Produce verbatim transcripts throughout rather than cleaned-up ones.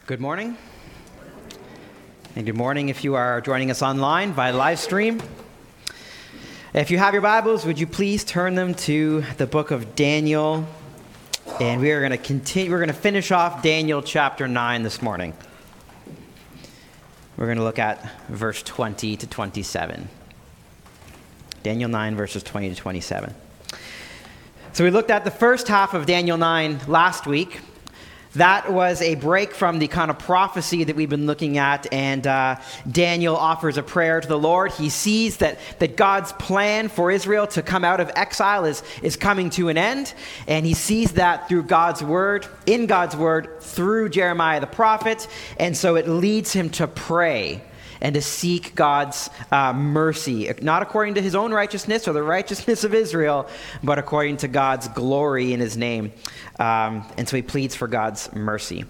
Good morning, and good morning if you are joining us online via live stream. If you have your Bibles, would you please turn them to the book of Daniel, and we are going to continue. We're going to finish off Daniel chapter nine this morning. We're going to look at verse twenty to twenty-seven. Daniel nine, verses twenty to twenty-seven. So we looked at the first half of Daniel nine last week. That was a break from the kind of prophecy that we've been looking at, and uh, Daniel offers a prayer to the Lord. He sees that, that God's plan for Israel to come out of exile is, is coming to an end, and he sees that through God's word, in God's word, through Jeremiah the prophet, and so it leads him to pray and to seek God's uh, mercy, not according to his own righteousness or the righteousness of Israel, but according to God's glory in his name. Um, and so he pleads for God's mercy.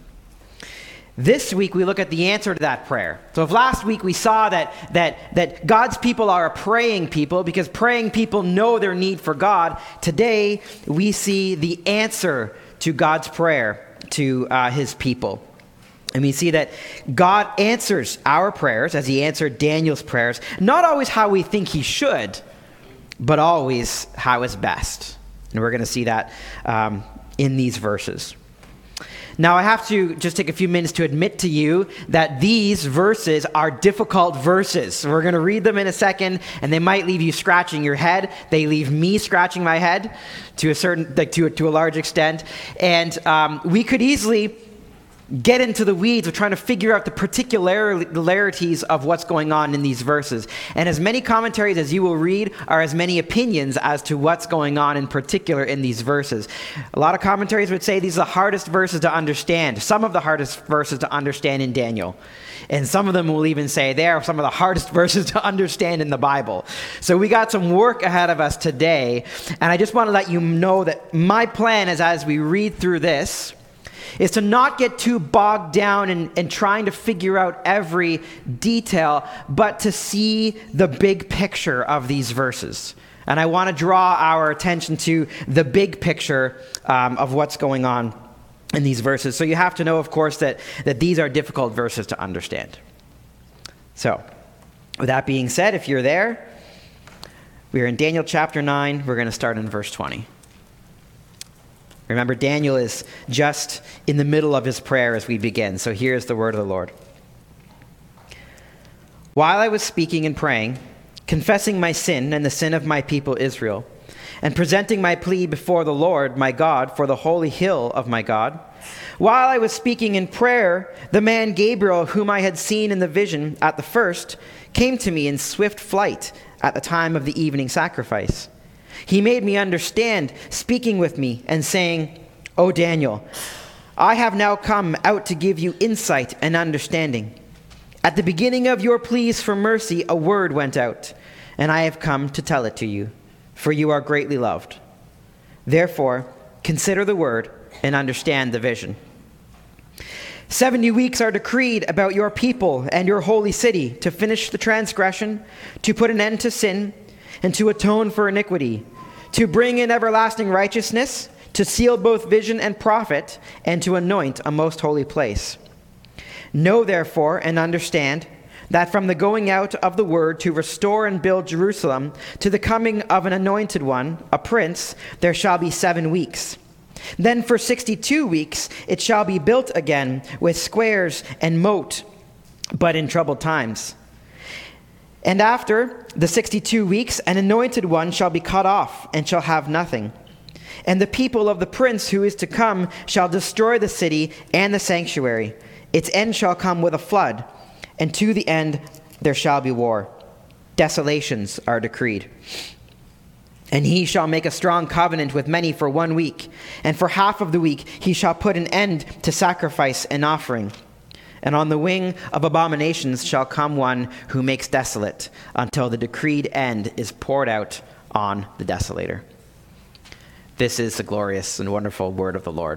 This week, we look at the answer to that prayer. So if last week we saw that, that, that God's people are a praying people because praying people know their need for God, today we see the answer to God's prayer to uh, his people. And we see that God answers our prayers as he answered Daniel's prayers, not always how we think he should, but always how is best. And we're going to see that um, in these verses. Now, I have to just take a few minutes to admit to you that these verses are difficult verses. We're going to read them in a second, and they might leave you scratching your head. They leave me scratching my head to a certain, like to, to a large extent. And um, we could easily get into the weeds of trying to figure out the particularities of what's going on in these verses. And as many commentaries as you will read are as many opinions as to what's going on in particular in these verses. A lot of commentaries would say these are the hardest verses to understand, some of the hardest verses to understand in Daniel. And some of them will even say they are some of the hardest verses to understand in the Bible. So we got some work ahead of us today. And I just want to let you know that my plan is, as we read through this, is to not get too bogged down in, in trying to figure out every detail, but to see the big picture of these verses. And I want to draw our attention to the big picture um, of what's going on in these verses. So you have to know, of course, that, that these are difficult verses to understand. So, with that being said, if you're there, we are in Daniel chapter nine. We're going to start in verse twenty. Remember, Daniel is just in the middle of his prayer as we begin. So here's the word of the Lord. While I was speaking and praying, confessing my sin and the sin of my people Israel, and presenting my plea before the Lord my God for the holy hill of my God, while I was speaking in prayer, the man Gabriel, whom I had seen in the vision at the first, came to me in swift flight at the time of the evening sacrifice. He made me understand, speaking with me and saying, O Daniel, I have now come out to give you insight and understanding. At the beginning of your pleas for mercy, a word went out, and I have come to tell it to you, for you are greatly loved. Therefore, consider the word and understand the vision. Seventy weeks are decreed about your people and your holy city to finish the transgression, to put an end to sin, and to atone for iniquity, to bring in everlasting righteousness, to seal both vision and prophet, and to anoint a most holy place. Know therefore and understand that from the going out of the word to restore and build Jerusalem to the coming of an anointed one, a prince, there shall be seven weeks. Then for sixty-two weeks it shall be built again with squares and moat, but in troubled times. And after the sixty-two weeks, an anointed one shall be cut off and shall have nothing. And the people of the prince who is to come shall destroy the city and the sanctuary. Its end shall come with a flood, and to the end there shall be war. Desolations are decreed. And he shall make a strong covenant with many for one week, and for half of the week he shall put an end to sacrifice and offering. And on the wing of abominations shall come one who makes desolate, until the decreed end is poured out on the desolator. This is the glorious and wonderful word of the Lord.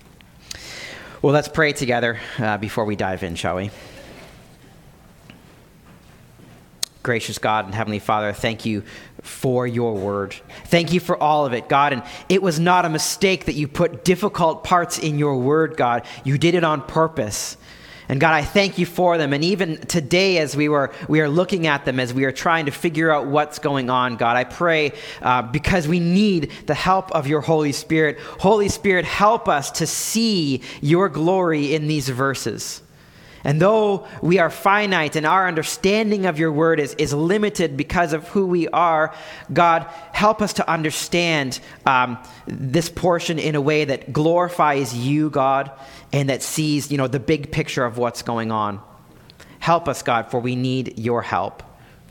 Well, let's pray together uh, before we dive in, shall we? Gracious God and Heavenly Father, thank you for your word. Thank you for all of it, God. And it was not a mistake that you put difficult parts in your word, God. You did it on purpose. And God, I thank you for them. And even today, as we were we are looking at them, as we are trying to figure out what's going on, God, I pray uh, because we need the help of your Holy Spirit. Holy Spirit, help us to see your glory in these verses. And though we are finite and our understanding of your word is, is limited because of who we are, God, help us to understand um, this portion in a way that glorifies you, God, and that sees, you know, the big picture of what's going on. Help us, God, for we need your help.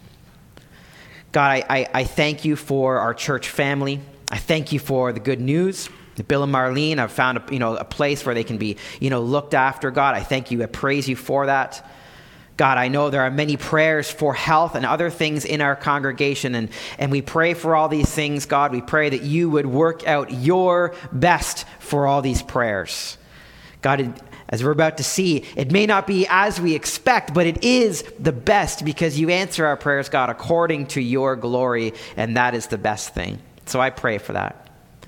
God, I, I, I thank you for our church family. I thank you for the good news. Bill and Marlene have found a, you know, a place where they can be, you know, looked after. God, I thank you. I praise you for that. God, I know there are many prayers for health and other things in our congregation, and, and we pray for all these things, God. We pray that you would work out your best for all these prayers. God, as we're about to see, it may not be as we expect, but it is the best because you answer our prayers, God, according to your glory, and that is the best thing. So I pray for that.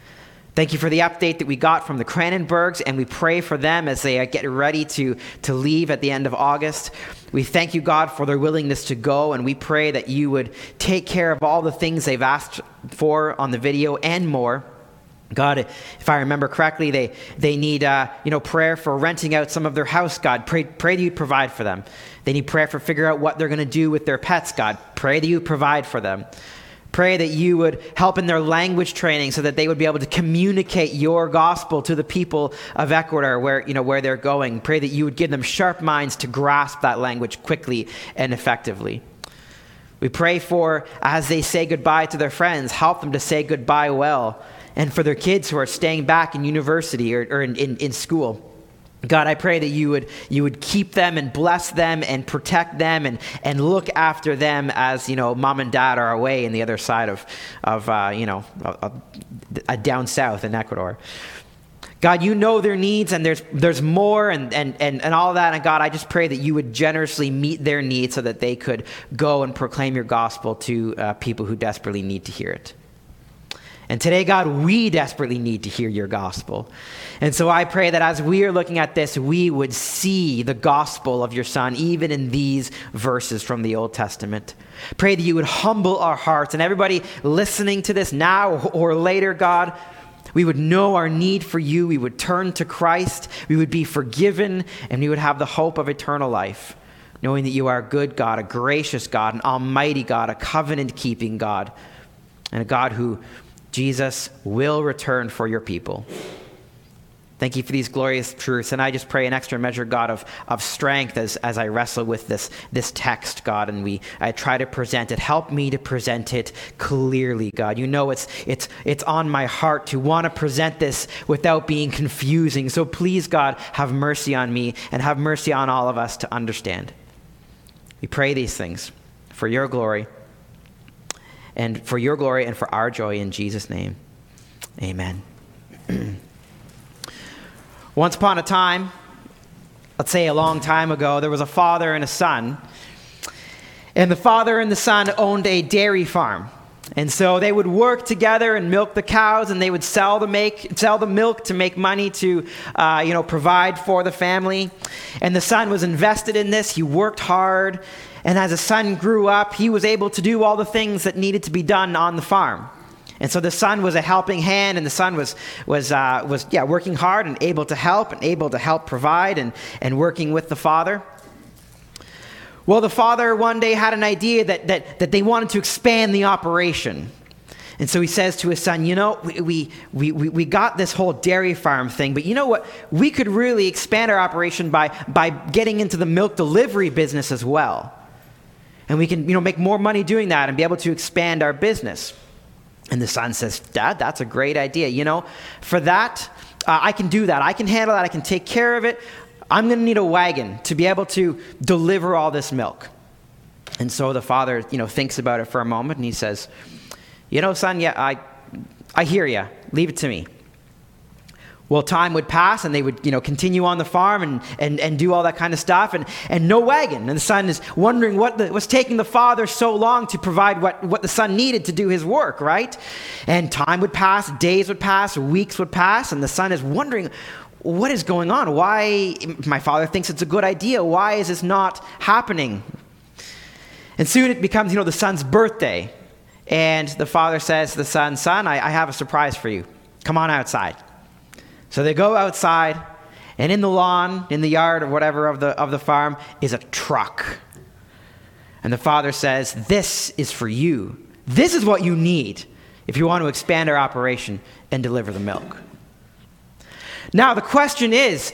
Thank you for the update that we got from the Cranenbergs, and we pray for them as they get ready to, to leave at the end of August. We thank you, God, for their willingness to go, and we pray that you would take care of all the things they've asked for on the video and more. God, if I remember correctly, they they need uh, you know prayer for renting out some of their house. God, pray pray that you provide for them. They need prayer for figure out what they're going to do with their pets. God, pray that you provide for them. Pray that you would help in their language training so that they would be able to communicate your gospel to the people of Ecuador where, you know, where they're going. Pray that you would give them sharp minds to grasp that language quickly and effectively. We pray for, as they say goodbye to their friends, help them to say goodbye well. And for their kids who are staying back in university or, or in, in, in school. God, I pray that you would you would keep them and bless them and protect them and, and look after them as, you know, mom and dad are away in the other side of, of uh, you know, uh, uh, down south in Ecuador. God, you know their needs, and there's there's more and, and, and, and all that. And God, I just pray that you would generously meet their needs so that they could go and proclaim your gospel to uh, people who desperately need to hear it. And today, God, we desperately need to hear your gospel. And so I pray that as we are looking at this, we would see the gospel of your Son, even in these verses from the Old Testament. Pray that you would humble our hearts. And everybody listening to this now or later, God, we would know our need for you. We would turn to Christ. We would be forgiven. And we would have the hope of eternal life, knowing that you are a good God, a gracious God, an almighty God, a covenant-keeping God, and a God who, Jesus, will return for your people. Thank you for these glorious truths. And I just pray an extra measure, God, of, of strength as, as I wrestle with this, this text, God, and we I try to present it. Help me to present it clearly, God. You know it's it's it's on my heart to want to present this without being confusing. So please, God, have mercy on me and have mercy on all of us to understand. We pray these things for your glory. And for your glory and for our joy in Jesus' name. Amen. Once upon a time, let's say a long time ago, there was a father and a son. And the father and the son owned a dairy farm. And so they would work together and milk the cows, and they would sell the make sell the milk to make money to, uh, you know, provide for the family. And the son was invested in this. He worked hard. And as the son grew up, he was able to do all the things that needed to be done on the farm. And so the son was a helping hand, and the son was was uh, was yeah working hard and able to help and able to help provide and and working with the father. Well, the father one day had an idea that that that they wanted to expand the operation. And so he says to his son, you know, we, we, we, we got this whole dairy farm thing, but you know what? We could really expand our operation by, by getting into the milk delivery business as well. And we can, you know, make more money doing that and be able to expand our business. And the son says, Dad, that's a great idea. You know, for that, uh, I can do that. I can handle that. I can take care of it. I'm going to need a wagon to be able to deliver all this milk. And so the father, you know, thinks about it for a moment, and he says, you know, son, yeah, I, I hear you. Leave it to me. Well, time would pass and they would, you know, continue on the farm and, and, and do all that kind of stuff and, and no wagon. And the son is wondering what the, was taking the father so long to provide what, what the son needed to do his work, right? And time would pass, days would pass, weeks would pass, and the son is wondering, what is going on? Why, my father thinks it's a good idea. Why is this not happening? And soon it becomes, you know, the son's birthday. And the father says to the son, son, I, I have a surprise for you. Come on outside. So they go outside, and in the lawn, in the yard or whatever of the of the farm, is a truck. And the father says, this is for you. This is what you need if you want to expand our operation and deliver the milk. Now the question is,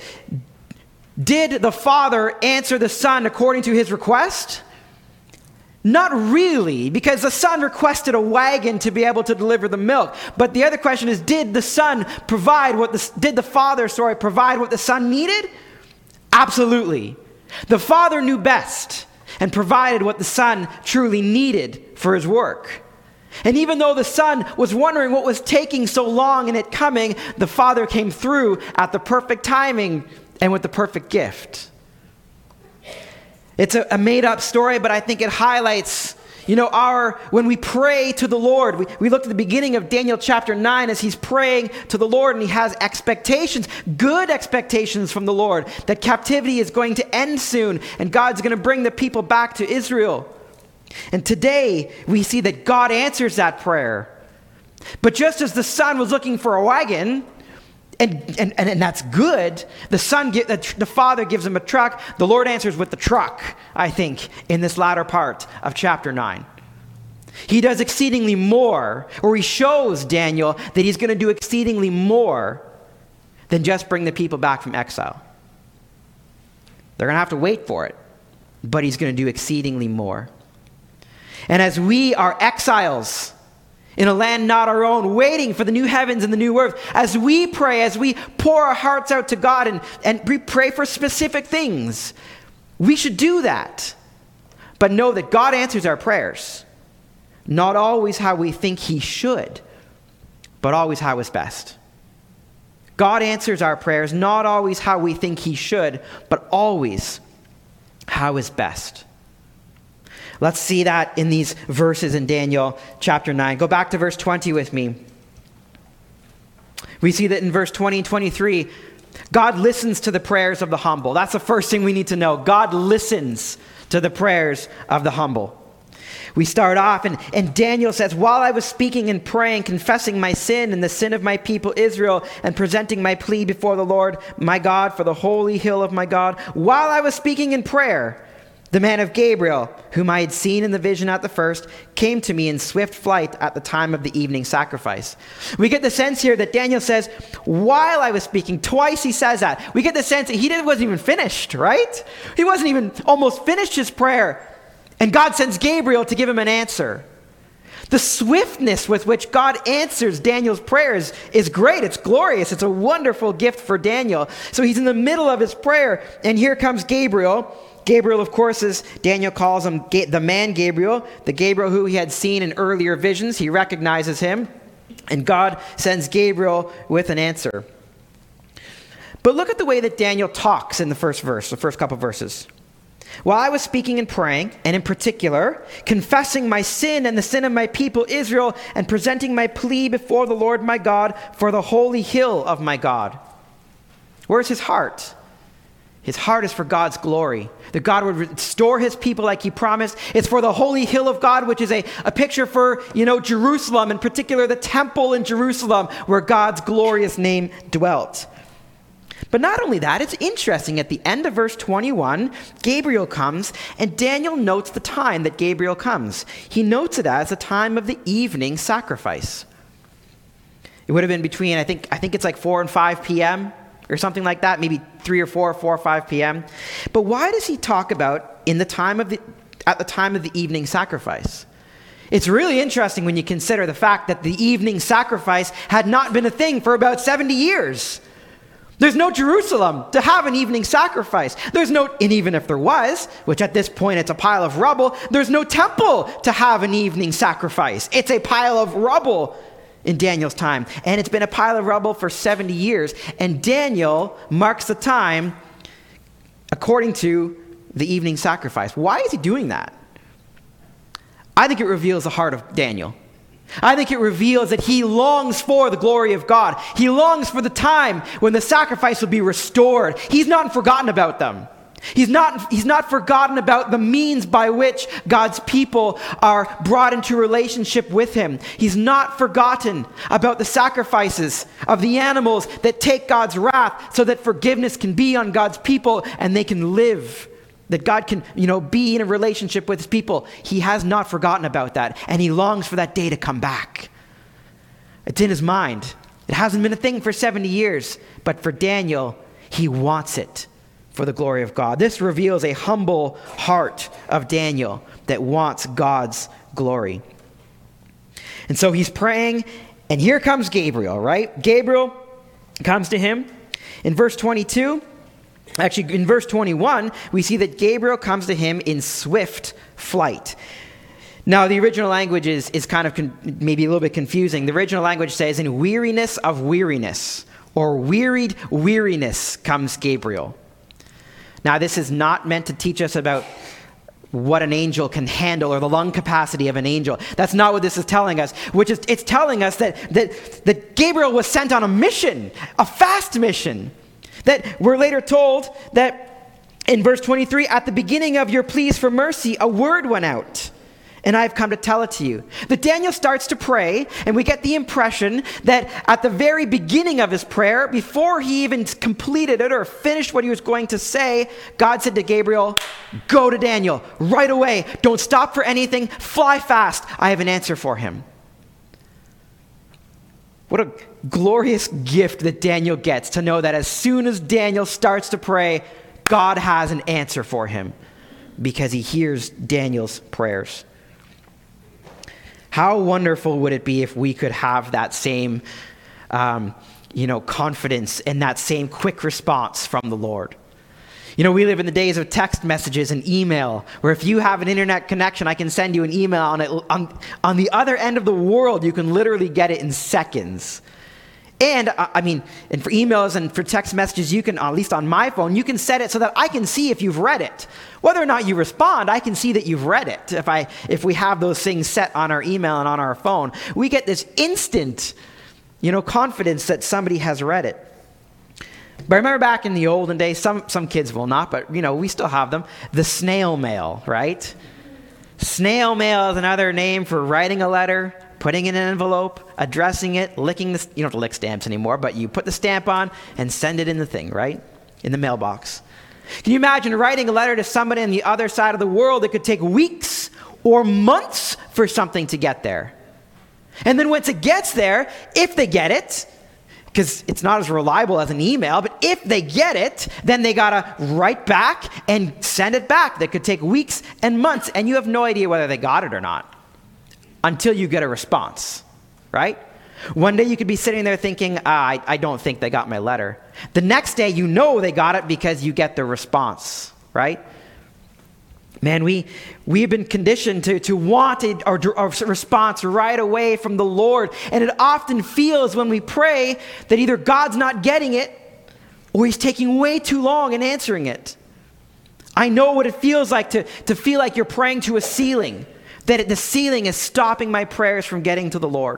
did the father answer the son according to his request? Not really, because the son requested a wagon to be able to deliver the milk. But the other question is, did the son provide what the, did the father, sorry, provide what the son needed? Absolutely. The father knew best and provided what the son truly needed for his work. And even though the son was wondering what was taking so long in it coming, the father came through at the perfect timing and with the perfect gift. It's a, a made-up story, but I think it highlights, you know, our, when we pray to the Lord, we, we looked at the beginning of Daniel chapter nine as he's praying to the Lord and he has expectations, good expectations from the Lord, that captivity is going to end soon and God's going to bring the people back to Israel. And today we see that God answers that prayer. But just as the son was looking for a wagon, And, and, and that's good. The son, the father gives him a truck. The Lord answers with the truck, I think, in this latter part of chapter nine. He does exceedingly more, or he shows Daniel that he's going to do exceedingly more than just bring the people back from exile. They're going to have to wait for it, but he's going to do exceedingly more. And as we are exiles in a land not our own, waiting for the new heavens and the new earth, as we pray, as we pour our hearts out to God and, and we pray for specific things, we should do that. But know that God answers our prayers. Not always how we think he should, but always how is best. God answers our prayers, not always how we think he should, but always how is best. Let's see that in these verses in Daniel chapter nine. Go back to verse twenty with me. We see that in verse twenty and twenty-three, God listens to the prayers of the humble. That's the first thing we need to know. God listens to the prayers of the humble. We start off, and, and Daniel says, while I was speaking and praying, confessing my sin and the sin of my people Israel, and presenting my plea before the Lord my God for the holy hill of my God, while I was speaking in prayer, the man of Gabriel, whom I had seen in the vision at the first, came to me in swift flight at the time of the evening sacrifice. We get the sense here that Daniel says, while I was speaking, twice he says that. We get the sense that he didn't, wasn't even finished, right? He wasn't even almost finished his prayer. And God sends Gabriel to give him an answer. The swiftness with which God answers Daniel's prayers is great. It's glorious. It's a wonderful gift for Daniel. So he's in the middle of his prayer, and here comes Gabriel. Gabriel, of course, is, Daniel calls him the man Gabriel, the Gabriel who he had seen in earlier visions. He recognizes him, and God sends Gabriel with an answer. But look at the way that Daniel talks in the first verse, the first couple verses. While I was speaking and praying, and in particular, confessing my sin and the sin of my people Israel, and presenting my plea before the Lord my God for the holy hill of my God. Where's his heart? His heart is for God's glory, that God would restore his people like he promised. It's for the holy hill of God, which is a, a picture for, you know, Jerusalem, in particular the temple in Jerusalem where God's glorious name dwelt. But not only that, it's interesting. At the end of verse twenty-one, Gabriel comes, and Daniel notes the time that Gabriel comes. He notes it as the time of the evening sacrifice. It would have been between, I think, I think it's like four and five p.m., or something like that, maybe three or four, four or five p.m. But why does he talk about in the time of the, at the time of the evening sacrifice? It's really interesting when you consider the fact that the evening sacrifice had not been a thing for about seventy years. There's no Jerusalem to have an evening sacrifice. There's no, and even if there was, which at this point it's a pile of rubble, there's no temple to have an evening sacrifice. It's a pile of rubble. in Daniel's time. And it's been a pile of rubble for seventy years. And Daniel marks the time according to the evening sacrifice. Why is he doing that? I think it reveals the heart of Daniel. I think it reveals that he longs for the glory of God. He longs for the time when the sacrifice will be restored. He's not forgotten about them. He's not, he's not forgotten about the means by which God's people are brought into relationship with him. He's not forgotten about the sacrifices of the animals that take God's wrath so that forgiveness can be on God's people and they can live. That God can, you know, be in a relationship with his people. He has not forgotten about that. And he longs for that day to come back. It's in his mind. It hasn't been a thing for seventy years. But for Daniel, he wants it for the glory of God. This reveals a humble heart of Daniel that wants God's glory. And so he's praying, and here comes Gabriel, right? Gabriel comes to him. In verse twenty-two, actually in verse twenty-one, we see that Gabriel comes to him in swift flight. Now, the original language is, is kind of con- maybe a little bit confusing. The original language says, in weariness of weariness, or wearied weariness comes Gabriel. Now, this is not meant to teach us about what an angel can handle or the lung capacity of an angel. That's not what this is telling us. Which is, it's telling us that, that, that Gabriel was sent on a mission, a fast mission. That we're later told that in verse twenty-three, at the beginning of your pleas for mercy, a word went out, and I've come to tell it to you. That Daniel starts to pray, and we get the impression that at the very beginning of his prayer, before he even completed it or finished what he was going to say, God said to Gabriel, go to Daniel right away. Don't stop for anything. Fly fast. I have an answer for him. What a glorious gift that Daniel gets to know that as soon as Daniel starts to pray, God has an answer for him because he hears Daniel's prayers. How wonderful would it be if we could have that same, um, you know, confidence and that same quick response from the Lord? You know, we live in the days of text messages and email, where if you have an internet connection, I can send you an email on it. On, on the other end of the world, you can literally get it in seconds. And, uh, I mean, and for emails and for text messages, you can, at least on my phone, you can set it so that I can see if you've read it. Whether or not you respond, I can see that you've read it. If I, if we have those things set on our email and on our phone, we get this instant, you know, confidence that somebody has read it. But I remember back in the olden days, some, some kids will not, but, you know, we still have them, the snail mail, right? Snail mail is another name for writing a letter, putting it in an envelope, addressing it, licking the, you don't have to lick stamps anymore, but you put the stamp on and send it in the thing, right? In the mailbox. Can you imagine writing a letter to somebody on the other side of the world? It could take weeks or months for something to get there. And then once it gets there, if they get it, because it's not as reliable as an email, but if they get it, then they gotta write back and send it back. That could take weeks and months, and you have no idea whether they got it or not until you get a response, right? One day you could be sitting there thinking, ah, I, I don't think they got my letter. The next day you know they got it because you get the response, right? Man, we, we've been conditioned to, to want a, a, a response right away from the Lord. And it often feels when we pray that either God's not getting it or he's taking way too long in answering it. I know what it feels like to, to feel like you're praying to a ceiling, that it, the ceiling is stopping my prayers from getting to the Lord.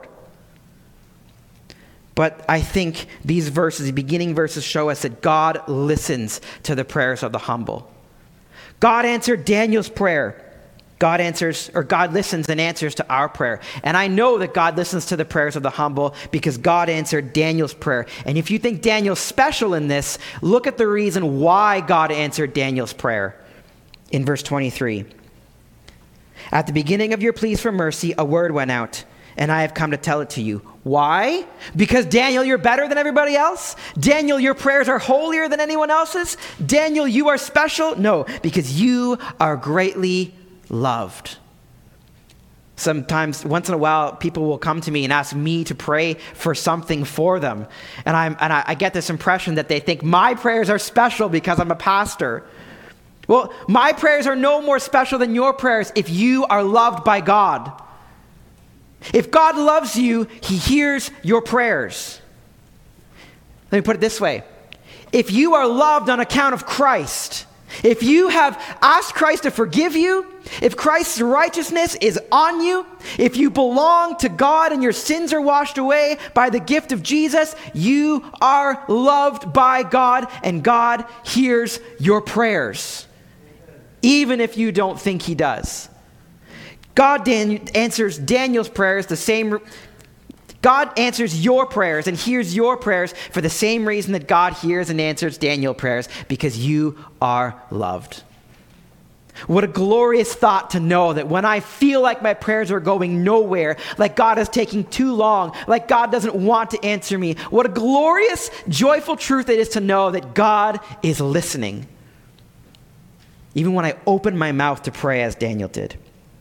But I think these verses, the beginning verses, show us that God listens to the prayers of the humble. God answered Daniel's prayer. God answers, or God listens and answers to our prayer. And I know that God listens to the prayers of the humble because God answered Daniel's prayer. And if you think Daniel's special in this, look at the reason why God answered Daniel's prayer in verse twenty-three. At the beginning of your pleas for mercy, a word went out, and I have come to tell it to you. Why? Because Daniel, you're better than everybody else? Daniel, your prayers are holier than anyone else's? Daniel, you are special? No, because you are greatly loved. Sometimes, once in a while, people will come to me and ask me to pray for something for them. And, I'm, and I, I get this impression that they think my prayers are special because I'm a pastor. Well, my prayers are no more special than your prayers if you are loved by God. If God loves you, he hears your prayers. Let me put it this way. If you are loved on account of Christ, if you have asked Christ to forgive you, if Christ's righteousness is on you, if you belong to God and your sins are washed away by the gift of Jesus, you are loved by God and God hears your prayers, even if you don't think he does. God Dan- answers Daniel's prayers the same. God answers your prayers and hears your prayers for the same reason that God hears and answers Daniel's prayers, because you are loved. What a glorious thought to know that when I feel like my prayers are going nowhere, like God is taking too long, like God doesn't want to answer me, what a glorious, joyful truth it is to know that God is listening. Even when I open my mouth to pray as Daniel did.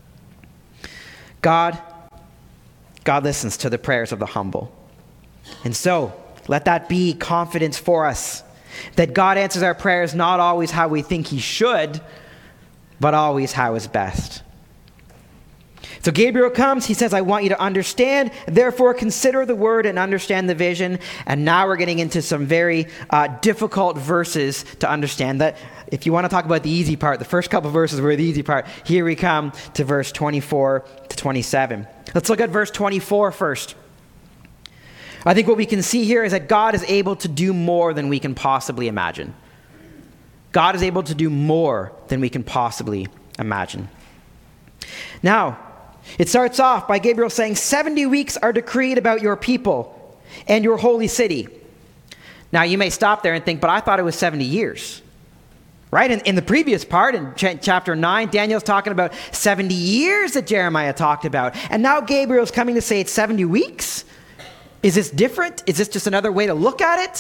God God listens to the prayers of the humble. And so, let that be confidence for us, that God answers our prayers not always how we think he should, but always how is best. So Gabriel comes, he says, I want you to understand, therefore consider the word and understand the vision. And now we're getting into some very uh, difficult verses to understand. That if you want to talk about the easy part, the first couple verses were the easy part. Here we come to verse twenty-four to twenty-seven. Let's look at verse twenty-four first. I think what we can see here is that God is able to do more than we can possibly imagine. God is able to do more than we can possibly imagine. Now, it starts off by Gabriel saying, seventy weeks are decreed about your people and your holy city. Now, you may stop there and think, but I thought it was seventy years. Right? In, in the previous part, in ch- chapter nine, Daniel's talking about seventy years that Jeremiah talked about. And now Gabriel's coming to say it's seventy weeks? Is this different? Is this just another way to look at it?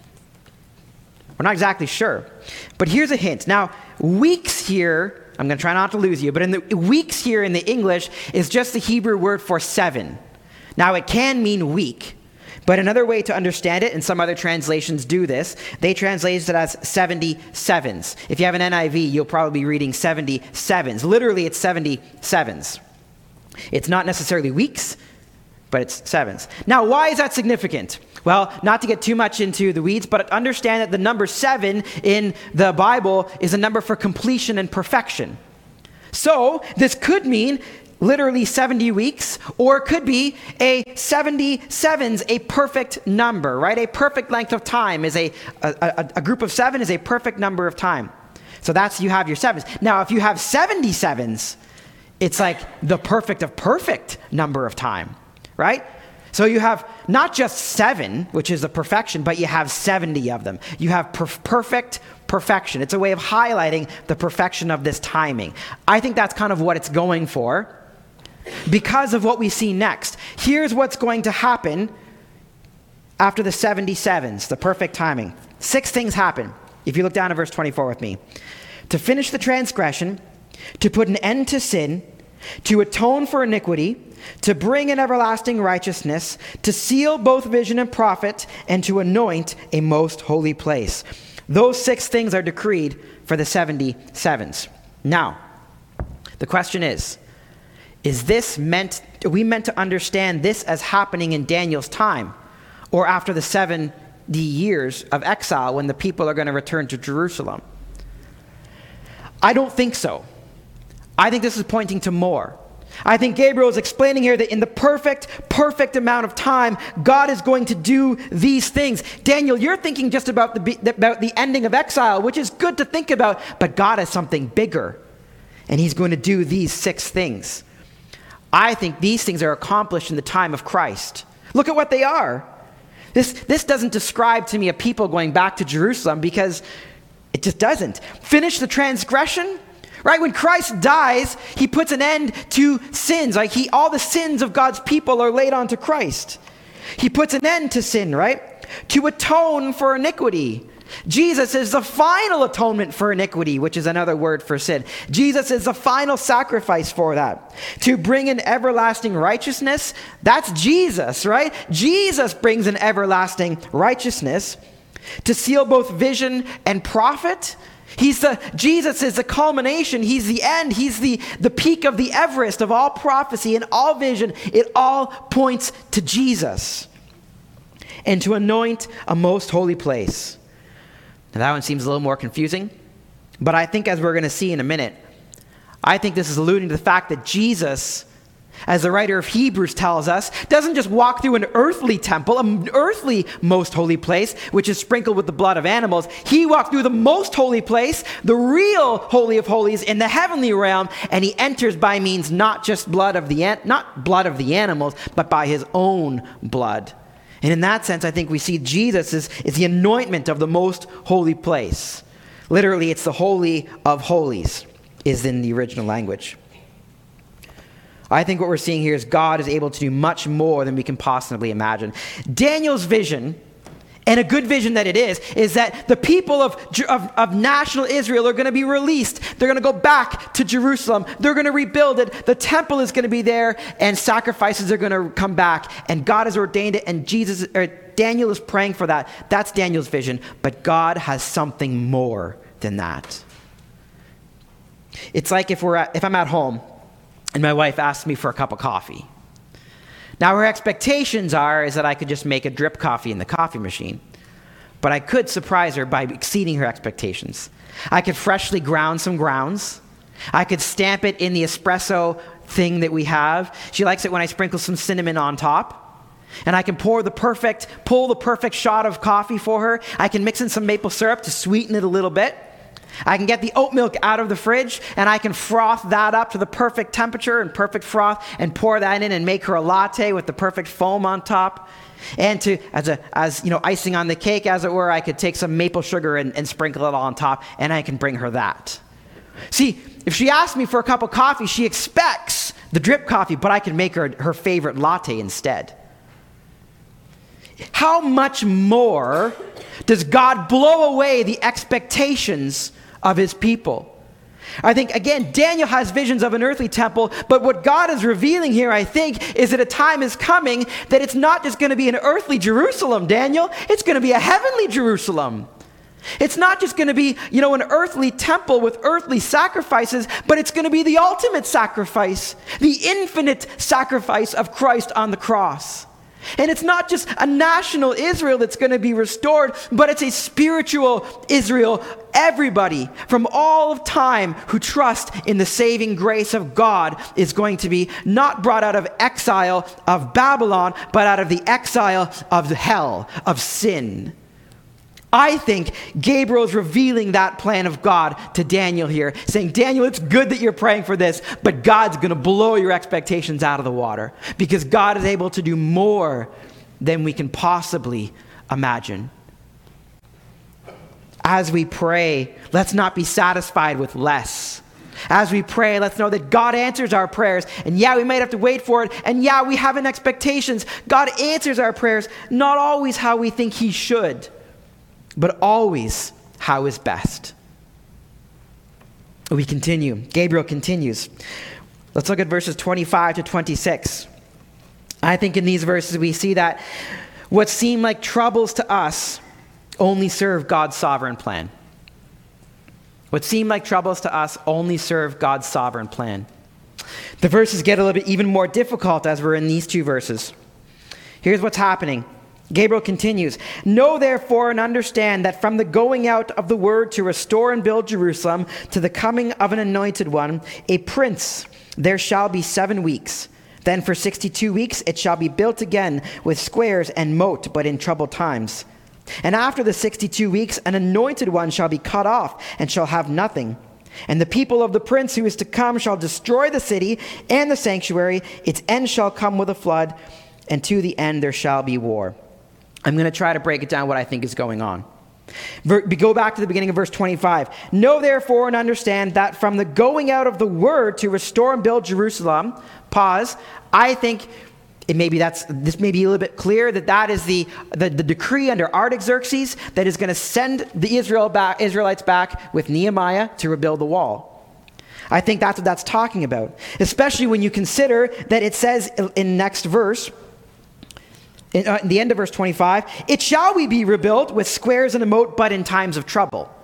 We're not exactly sure. But here's a hint. Now, weeks here, I'm going to try not to lose you, but in the weeks here in the English is just the Hebrew word for seven. Now, it can mean week. But another way to understand it, and some other translations do this, they translate it as seventy sevens. If you have an N I V, you'll probably be reading seventy sevens. Literally, it's seventy sevens. It's not necessarily weeks, but it's sevens. Now, why is that significant? Well, not to get too much into the weeds, but understand that the number seven in the Bible is a number for completion and perfection. So, this could mean literally seventy weeks, or it could be a seventy sevens, a perfect number, right? A perfect length of time is a, a, a, a group of seven is a perfect number of time. So that's, you have your sevens. Now, if you have seventy sevens, it's like the perfect of perfect number of time, right? So you have not just seven, which is a perfection, but you have seventy of them. You have per- perfect perfection. It's a way of highlighting the perfection of this timing. I think that's kind of what it's going for, because of what we see next. Here's what's going to happen after the seventy sevens, the perfect timing. Six things happen. If you look down at verse twenty-four with me. To finish the transgression, to put an end to sin, to atone for iniquity, to bring an everlasting righteousness, to seal both vision and prophet, and to anoint a most holy place. Those six things are decreed for the seventy sevens. Now, the question is, is this meant, are we meant to understand this as happening in Daniel's time, or after the seventy years of exile when the people are going to return to Jerusalem? I don't think so. I think this is pointing to more. I think Gabriel is explaining here that in the perfect, perfect amount of time, God is going to do these things. Daniel, you're thinking just about the, about the ending of exile, which is good to think about, but God has something bigger, and he's going to do these six things. I think these things are accomplished in the time of Christ. Look at what they are. This, this doesn't describe to me a people going back to Jerusalem, because it just doesn't. Finish the transgression, right? When Christ dies, he puts an end to sins. Like he, all the sins of God's people are laid onto Christ. He puts an end to sin, right? To atone for iniquity. Jesus is the final atonement for iniquity, which is another word for sin. Jesus is the final sacrifice for that. To bring an everlasting righteousness, that's Jesus, right? Jesus brings an everlasting righteousness. To seal both vision and prophet, He's the, Jesus is the culmination. He's the end. He's the, the peak of the Everest of all prophecy and all vision. It all points to Jesus. And to anoint a most holy place. Now that one seems a little more confusing. But I think, as we're going to see in a minute, I think this is alluding to the fact that Jesus, as the writer of Hebrews tells us, doesn't just walk through an earthly temple, an earthly most holy place, which is sprinkled with the blood of animals. He walked through the most holy place, the real Holy of Holies in the heavenly realm, and he enters by means not just blood of the an- not blood of the animals, but by his own blood. And in that sense, I think we see Jesus is, is the anointment of the most holy place. Literally, it's the Holy of Holies, is in the original language. I think what we're seeing here is God is able to do much more than we can possibly imagine. Daniel's vision, and a good vision that it is, is that the people of, of, of national Israel are going to be released. They're going to go back to Jerusalem. They're going to rebuild it. The temple is going to be there, and sacrifices are going to come back. And God has ordained it, and Jesus, or Daniel is praying for that. That's Daniel's vision. But God has something more than that. It's like if we're at, if I'm at home, and my wife asks me for a cup of coffee. Now, her expectations are is that I could just make a drip coffee in the coffee machine. But I could surprise her by exceeding her expectations. I could freshly ground some grounds. I could stamp it in the espresso thing that we have. She likes it when I sprinkle some cinnamon on top. And I can pour the perfect, pull the perfect shot of coffee for her. I can mix in some maple syrup to sweeten it a little bit. I can get the oat milk out of the fridge, and I can froth that up to the perfect temperature and perfect froth and pour that in and make her a latte with the perfect foam on top. And to as a as you know icing on the cake, as it were, I could take some maple sugar and, and sprinkle it all on top, and I can bring her that. See, if she asks me for a cup of coffee, she expects the drip coffee, but I can make her her favorite latte instead. How much more does God blow away the expectations of his people? I think, again, Daniel has visions of an earthly temple, but what God is revealing here, I think, is that a time is coming that it's not just going to be an earthly Jerusalem, Daniel. It's going to be a heavenly Jerusalem. It's not just going to be, you know, an earthly temple with earthly sacrifices, but it's going to be the ultimate sacrifice, the infinite sacrifice of Christ on the cross. And it's not just a national Israel that's going to be restored, but it's a spiritual Israel. Everybody from all of time who trusts in the saving grace of God is going to be not brought out of exile of Babylon, but out of the exile of hell, of sin. I think Gabriel is revealing that plan of God to Daniel here, saying, Daniel, it's good that you're praying for this, but God's going to blow your expectations out of the water because God is able to do more than we can possibly imagine. As we pray, let's not be satisfied with less. As we pray, let's know that God answers our prayers. And yeah, we might have to wait for it. And yeah, we have an expectations. God answers our prayers, not always how we think he should, but always how is best. We continue. Gabriel continues. Let's look at verses twenty-five to twenty-six. I think in these verses we see that what seem like troubles to us only serve God's sovereign plan. What seem like troubles to us only serve God's sovereign plan. The verses get a little bit even more difficult as we're in these two verses. Here's what's happening. Gabriel continues, know therefore and understand that from the going out of the word to restore and build Jerusalem to the coming of an anointed one, a prince, there shall be seven weeks. Then for sixty-two weeks it shall be built again with squares and moat, but in troubled times. And after the sixty-two weeks, an anointed one shall be cut off and shall have nothing. And the people of the prince who is to come shall destroy the city and the sanctuary. Its end shall come with a flood, and to the end there shall be war. I'm going to try to break it down what I think is going on. Ver- go back to the beginning of verse twenty-five. Know therefore and understand that from the going out of the word to restore and build Jerusalem, pause, I think it maybe that's this may be a little bit clear that that is the, the, the decree under Artaxerxes that is going to send the Israel back, Israelites back with Nehemiah to rebuild the wall. I think that's what that's talking about, especially when you consider that it says in next verse, In, uh, in the end of verse twenty-five, it shall we be rebuilt with squares and a moat, but in times of trouble.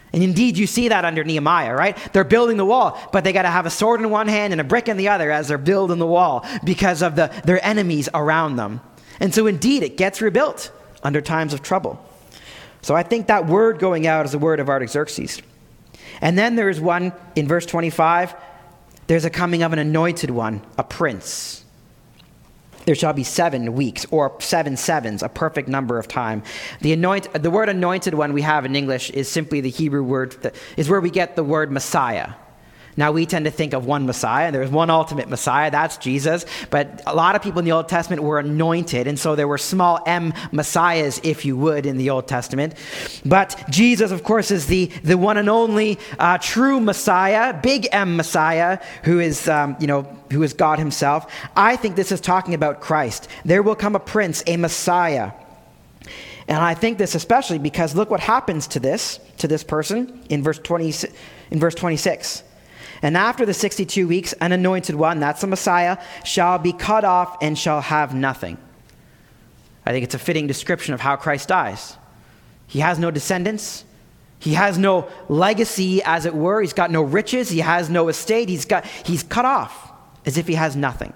And indeed, you see that under Nehemiah, right? They're building the wall, but they got to have a sword in one hand and a brick in the other as they're building the wall because of the, their enemies around them. And so indeed, it gets rebuilt under times of trouble. So I think that word going out is the word of Artaxerxes. And then there is one in verse twenty-five. There's a coming of an anointed one, a prince. There shall be seven weeks, or seven sevens, a perfect number of time. The anoint, the word anointed one we have in English is simply the Hebrew word, that is where we get the word Messiah. Now, we tend to think of one Messiah. There's one ultimate Messiah. That's Jesus. But a lot of people in the Old Testament were anointed. And so there were small m Messiahs, if you would, in the Old Testament. But Jesus, of course, is the, the one and only uh, true Messiah, big M Messiah, who is, um, you know, who is God himself. I think this is talking about Christ. There will come a prince, a Messiah. And I think this especially because look what happens to this, to this person in verse twenty, in verse twenty-six. And after the sixty-two weeks, an anointed one, that's the Messiah, shall be cut off and shall have nothing. I think it's a fitting description of how Christ dies. He has no descendants. He has no legacy, as it were. He's got no riches. He has no estate. He's got, he's cut off as if he has nothing.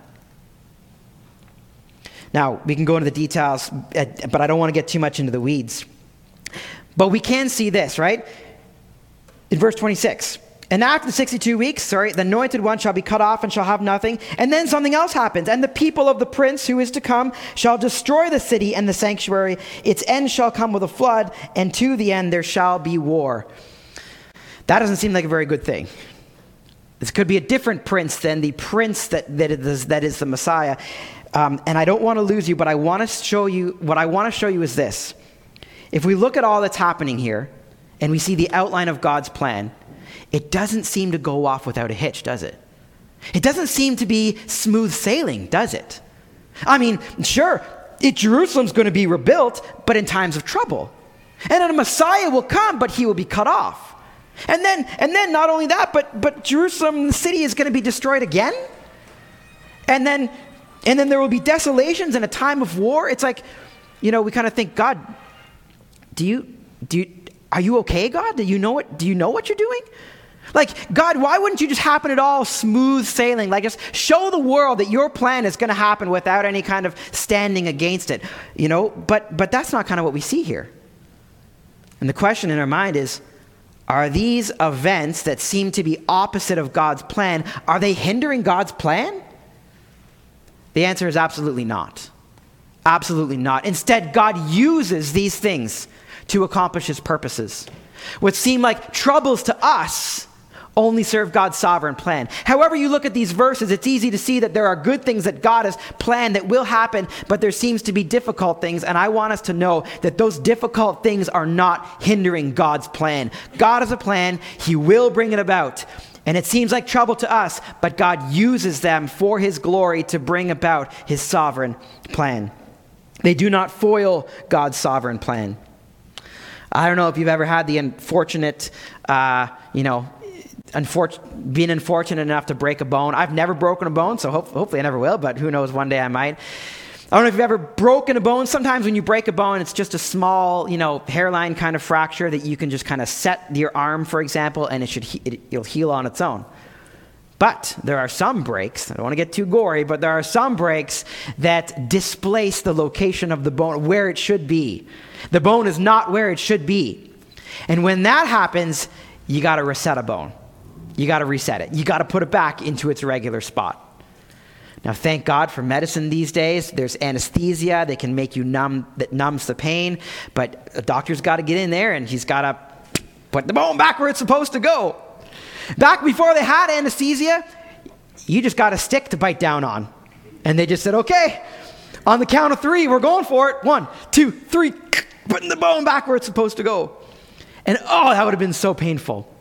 Now, we can go into the details, but I don't want to get too much into the weeds. But we can see this, right? In verse twenty-six. And after the sixty-two weeks, sorry, the anointed one shall be cut off and shall have nothing. And then something else happens. And the people of the prince who is to come shall destroy the city and the sanctuary. Its end shall come with a flood, and to the end there shall be war. That doesn't seem like a very good thing. This could be a different prince than the prince that, that, is, that is the Messiah. Um, and I don't want to lose you, but I want to show you, what I want to show you is this. If we look at all that's happening here, and we see the outline of God's plan, it doesn't seem to go off without a hitch, does it? It doesn't seem to be smooth sailing, does it? I mean, sure, it, Jerusalem's going to be rebuilt, but in times of trouble. And then a Messiah will come, but he will be cut off. And then, and then not only that, but, but Jerusalem, the city, is going to be destroyed again. And then, and then there will be desolations and a time of war. It's like, you know, we kind of think, God, do you, do you, are you okay, God? Do you know what, do you know what you're doing? Like, God, why wouldn't you just happen it all smooth sailing? Like, just show the world that your plan is going to happen without any kind of standing against it, you know? But but that's not kind of what we see here. And the question in our mind is, are these events that seem to be opposite of God's plan, are they hindering God's plan? The answer is absolutely not. Absolutely not. Instead, God uses these things to accomplish his purposes. What seem like troubles to us only serve God's sovereign plan. However you look at these verses, it's easy to see that there are good things that God has planned that will happen, but there seems to be difficult things, and I want us to know that those difficult things are not hindering God's plan. God has a plan. He will bring it about. And it seems like trouble to us, but God uses them for his glory to bring about his sovereign plan. They do not foil God's sovereign plan. I don't know if you've ever had the unfortunate, uh, you know, unfor- being unfortunate enough to break a bone. I've never broken a bone, so hope- hopefully I never will, but who knows, one day I might. I don't know if you've ever broken a bone. Sometimes when you break a bone, it's just a small, you know, hairline kind of fracture that you can just kind of set your arm, for example, and it should he- it, it'll heal on its own. But there are some breaks, I don't want to get too gory, but there are some breaks that displace the location of the bone, where it should be. The bone is not where it should be. And when that happens, you got to reset a bone. You got to reset it. You got to put it back into its regular spot. Now, thank God for medicine these days. There's anesthesia. They can make you numb, that numbs the pain. But a doctor's got to get in there, and he's got to put the bone back where it's supposed to go. Back before they had anesthesia, you just got a stick to bite down on. And they just said, okay, on the count of three, we're going for it. One, two, three, putting the bone back where it's supposed to go. And oh, that would have been so painful.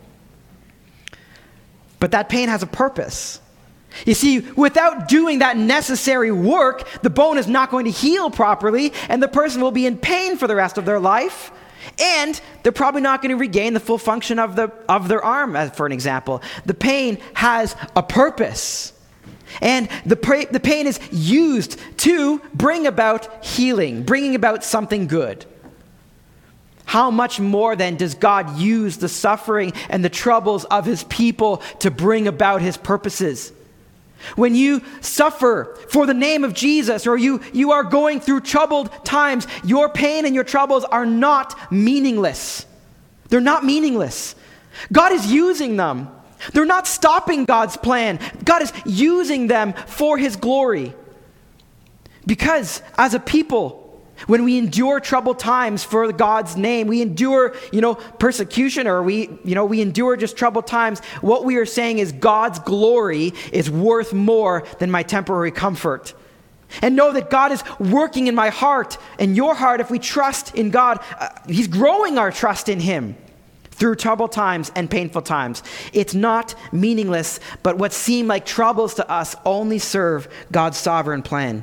But that pain has a purpose. You see, without doing that necessary work, the bone is not going to heal properly, and the person will be in pain for the rest of their life. And they're probably not going to regain the full function of the of their arm, for an example. The pain has a purpose. And the, pra- the pain is used to bring about healing, bringing about something good. how much more then does God use the suffering and the troubles of his people to bring about his purposes? When you suffer for the name of Jesus, or you, you are going through troubled times, your pain and your troubles are not meaningless. They're not meaningless. God is using them. They're not stopping God's plan. God is using them for his glory. Because as a people, when we endure troubled times for God's name, we endure, you know, persecution, or we, you know, we endure just troubled times, what we are saying is God's glory is worth more than my temporary comfort. And know that God is working in my heart and your heart if we trust in God. Uh, he's growing our trust in him through troubled times and painful times. It's not meaningless, but what seem like troubles to us only serve God's sovereign plan.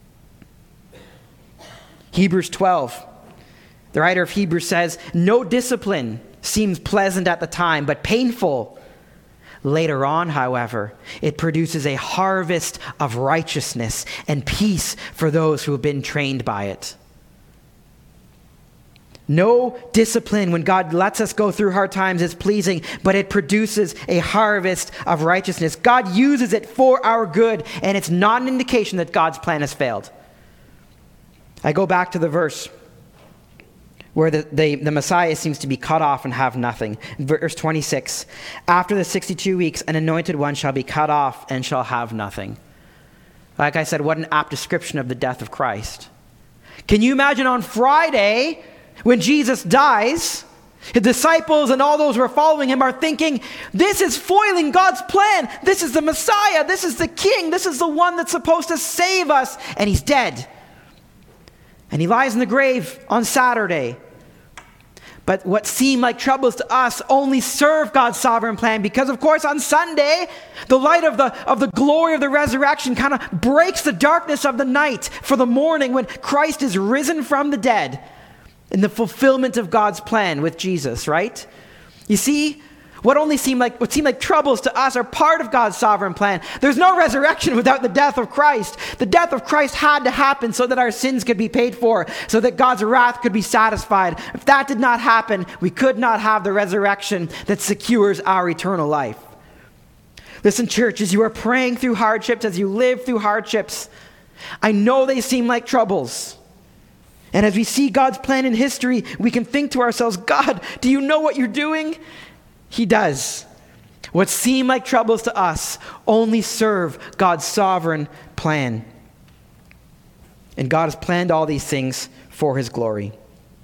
Hebrews twelve, the writer of Hebrews says, "No discipline seems pleasant at the time, but painful. Later on, however, it produces a harvest of righteousness and peace for those who have been trained by it." No discipline when God lets us go through hard times is pleasing, but it produces a harvest of righteousness. God uses it for our good, and it's not an indication that God's plan has failed. I go back to the verse where the, the, the Messiah seems to be cut off and have nothing. Verse twenty-six, "After the sixty-two weeks, an anointed one shall be cut off and shall have nothing." Like I said, what an apt description of the death of Christ. Can you imagine on Friday when Jesus dies, his disciples and all those who are following him are thinking, this is foiling God's plan. This is the Messiah. This is the King. This is the one that's supposed to save us. And he's dead. And he lies in the grave on Saturday. But what seem like troubles to us only serve God's sovereign plan, because, of course, on Sunday, the light of the, of the glory of the resurrection kind of breaks the darkness of the night for the morning when Christ is risen from the dead in the fulfillment of God's plan with Jesus, right? You see, what only seem like what seem like troubles to us are part of God's sovereign plan. There's no resurrection without the death of Christ. The death of Christ had to happen so that our sins could be paid for, so that God's wrath could be satisfied. If that did not happen, we could not have the resurrection that secures our eternal life. Listen, church, as you are praying through hardships, as you live through hardships, I know they seem like troubles. And as we see God's plan in history, we can think to ourselves, God, do you know what you're doing? He does. What seem like troubles to us only serve God's sovereign plan. And God has planned all these things for his glory.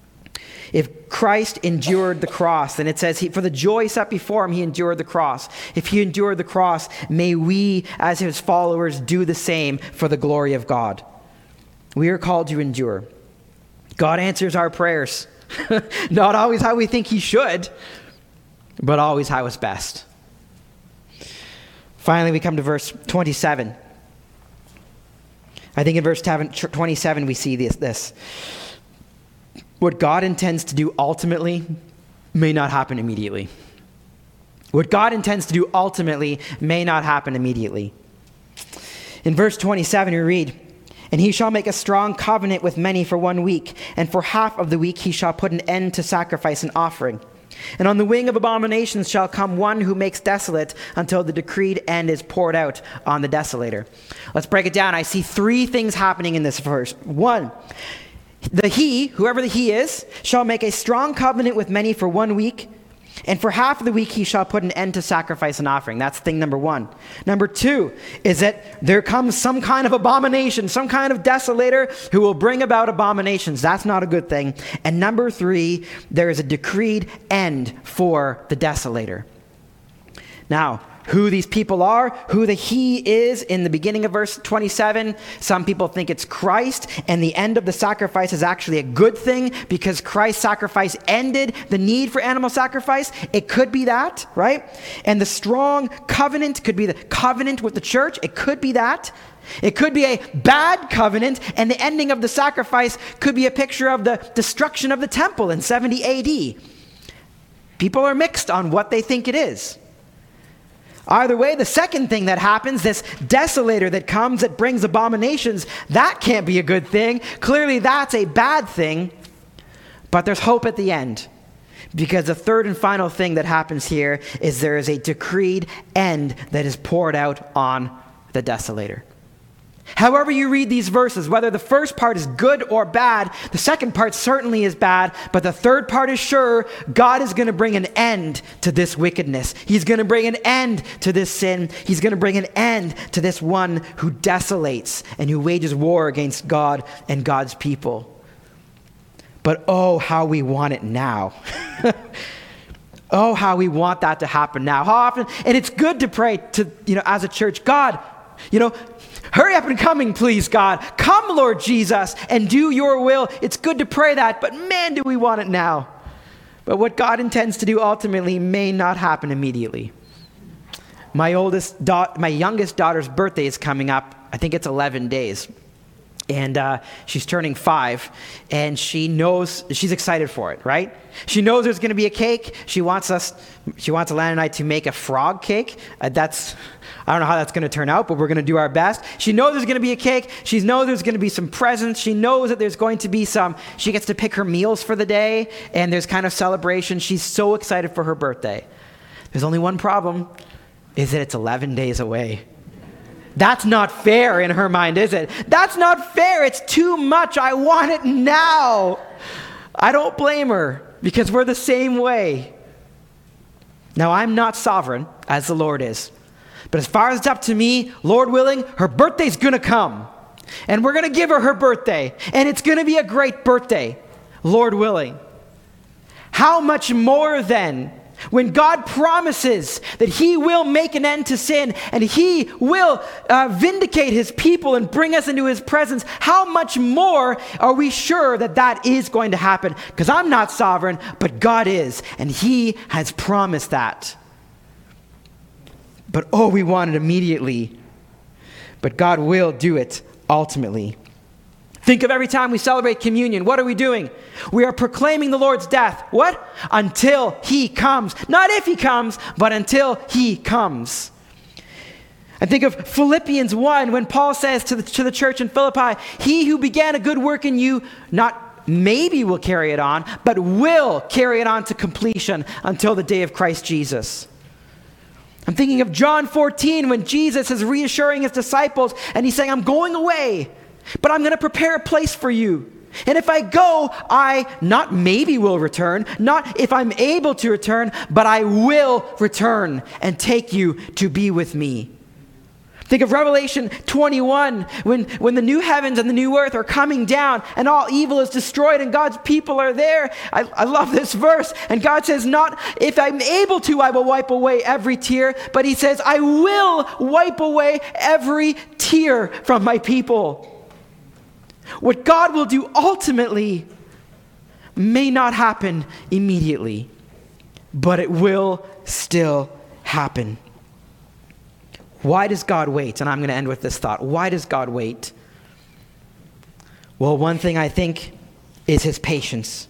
If Christ endured the cross, then it says, he, for the joy set before him, he endured the cross. If he endured the cross, may we, as his followers, do the same for the glory of God. We are called to endure. God answers our prayers. Not always how we think he should, but always how it's best. Finally, we come to verse twenty-seven. I think in verse twenty-seven we see this, this. What God intends to do ultimately may not happen immediately. What God intends to do ultimately may not happen immediately. In verse twenty-seven we read, "And he shall make a strong covenant with many for one week, and for half of the week he shall put an end to sacrifice and offering. And on the wing of abominations shall come one who makes desolate until the decreed end is poured out on the desolator." Let's break it down. I see three things happening in this verse. One, the he, whoever the he is, shall make a strong covenant with many for one week, and for half of the week he shall put an end to sacrifice and offering. That's thing number one. Number two is that there comes some kind of abomination, some kind of desolator who will bring about abominations. That's not a good thing. And number three, there is a decreed end for the desolator. Now, who these people are, who the he is in the beginning of verse twenty-seven. Some people think it's Christ, and the end of the sacrifice is actually a good thing because Christ's sacrifice ended the need for animal sacrifice. It could be that, right? And the strong covenant could be the covenant with the church. It could be that. It could be a bad covenant, and the ending of the sacrifice could be a picture of the destruction of the temple in seventy A D. People are mixed on what they think it is. Either way, the second thing that happens, this desolator that comes that brings abominations, that can't be a good thing. Clearly, that's a bad thing. But there's hope at the end, because the third and final thing that happens here is there is a decreed end that is poured out on the desolator. However you read these verses, whether the first part is good or bad, the second part certainly is bad, but the third part is sure. God is going to bring an end to this wickedness. He's going to bring an end to this sin. He's going to bring an end to this one who desolates and who wages war against God and God's people. But oh, how we want it now. Oh, how we want that to happen now. How often, and it's good to pray to, you know, as a church, God, you know, hurry up and coming, please, God. Come, Lord Jesus, and do your will. It's good to pray that, but man, do we want it now. But what God intends to do ultimately may not happen immediately. My oldest, da- my youngest daughter's birthday is coming up. I think it's eleven days. And uh, she's turning five, and she knows, she's excited for it, right? She knows there's going to be a cake. She wants us, she wants Alana and I to make a frog cake. Uh, that's, I don't know how that's going to turn out, but we're going to do our best. She knows there's going to be a cake. She knows there's going to be some presents. She knows that there's going to be some, she gets to pick her meals for the day, and there's kind of celebration. She's so excited for her birthday. There's only one problem, is that it's eleven days away. That's not fair in her mind, is it? That's not fair. It's too much. I want it now. I don't blame her, because we're the same way. Now, I'm not sovereign, as the Lord is. But as far as it's up to me, Lord willing, her birthday's going to come. And we're going to give her her birthday. And it's going to be a great birthday, Lord willing. How much more then, when God promises that he will make an end to sin and he will uh, vindicate his people and bring us into his presence, how much more are we sure that that is going to happen? Because I'm not sovereign, but God is, and he has promised that. But oh, we want it immediately. But God will do it ultimately. Think of every time we celebrate communion. What are we doing? We are proclaiming the Lord's death. What? Until he comes. Not if he comes, but until he comes. And think of Philippians one, when Paul says to the, to the church in Philippi, he who began a good work in you, not maybe will carry it on, but will carry it on to completion until the day of Christ Jesus. I'm thinking of John fourteen, when Jesus is reassuring his disciples, and he's saying, I'm going away, but I'm going to prepare a place for you. And if I go, I not maybe will return, not if I'm able to return, but I will return and take you to be with me. Think of Revelation twenty-one, when, when the new heavens and the new earth are coming down and all evil is destroyed and God's people are there. I, I love this verse. And God says, not if I'm able to, I will wipe away every tear, but he says, I will wipe away every tear from my people. What God will do ultimately may not happen immediately, but it will still happen. Why does God wait? And I'm going to end with this thought. Why does God wait? Well, one thing I think is his patience.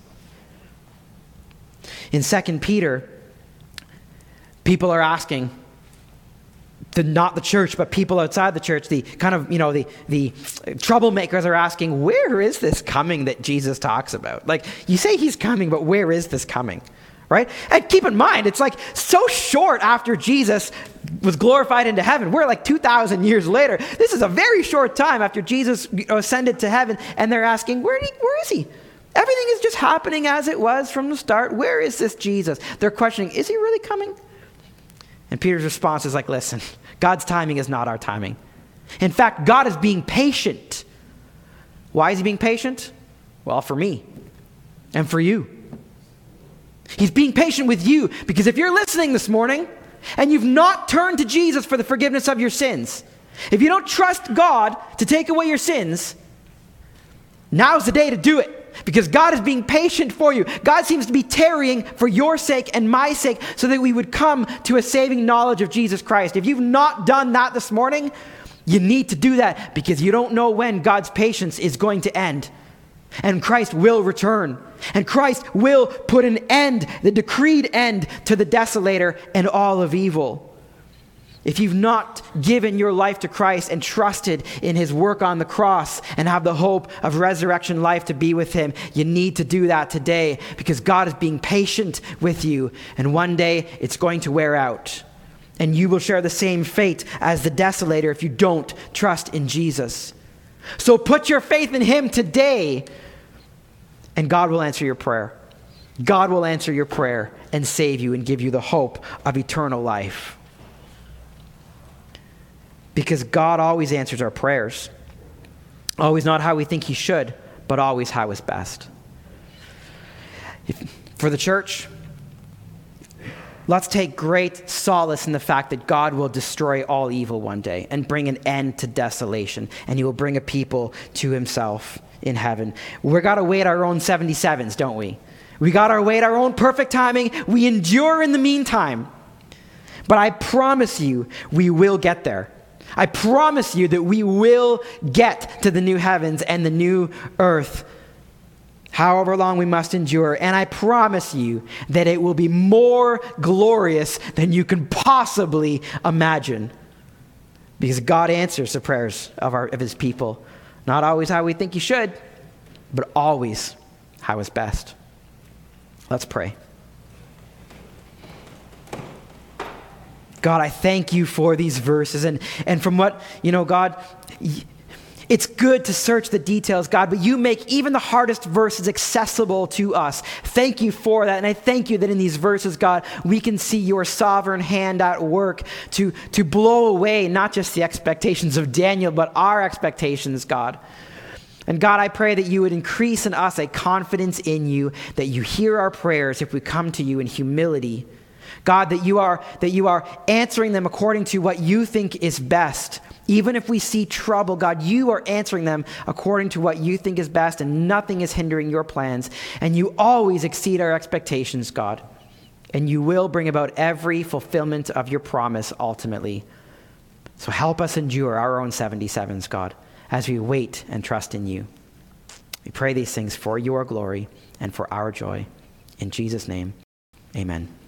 In Second Peter, people are asking, the, not the church, but people outside the church, the kind of, you know, the, the troublemakers are asking, where is this coming that Jesus talks about? Like, you say he's coming, but where is this coming? Right? And keep in mind, it's like so short after Jesus was glorified into heaven. We're like two thousand years later. This is a very short time after Jesus ascended to heaven, and they're asking, where, did he, where is he? Everything is just happening as it was from the start. Where is this Jesus? They're questioning, is he really coming? And Peter's response is like, listen, God's timing is not our timing. In fact, God is being patient. Why is he being patient? Well, for me and for you. He's being patient with you because if you're listening this morning and you've not turned to Jesus for the forgiveness of your sins, if you don't trust God to take away your sins, now's the day to do it. Because God is being patient for you. God seems to be tarrying for your sake and my sake so that we would come to a saving knowledge of Jesus Christ. If you've not done that this morning, you need to do that because you don't know when God's patience is going to end. And Christ will return. And Christ will put an end, the decreed end, to the desolator and all of evil. if you've not given your life to Christ and trusted in his work on the cross and have the hope of resurrection life to be with him, you need to do that today, because God is being patient with you, and one day it's going to wear out. And you will share the same fate as the desolator if you don't trust in Jesus. So put your faith in him today, and God will answer your prayer. God will answer your prayer and save you and give you the hope of eternal life. Because God always answers our prayers. Always not how we think he should, but always how is best. If, for the church, let's take great solace in the fact that God will destroy all evil one day and bring an end to desolation, and he will bring a people to himself in heaven. We've got to wait our own seventy-sevens, don't we? We got to wait our own perfect timing. We endure in the meantime. But I promise you, we will get there. I promise you that we will get to the new heavens and the new earth, however long we must endure. And I promise you that it will be more glorious than you can possibly imagine. Because God answers the prayers of, our, of his people. Not always how we think he should, but always how is best. Let's pray. God, I thank you for these verses. And, and from what, you know, God, it's good to search the details, God, but you make even the hardest verses accessible to us. Thank you for that. And I thank you that in these verses, God, we can see your sovereign hand at work to, to blow away not just the expectations of Daniel, but our expectations, God. And God, I pray that you would increase in us a confidence in you, that you hear our prayers if we come to you in humility. God, that you are that you are answering them according to what you think is best. Even if we see trouble, God, you are answering them according to what you think is best, and nothing is hindering your plans. And you always exceed our expectations, God. And you will bring about every fulfillment of your promise ultimately. So help us endure our own seventy-sevens, God, as we wait and trust in you. We pray these things for your glory and for our joy. In Jesus' name, amen.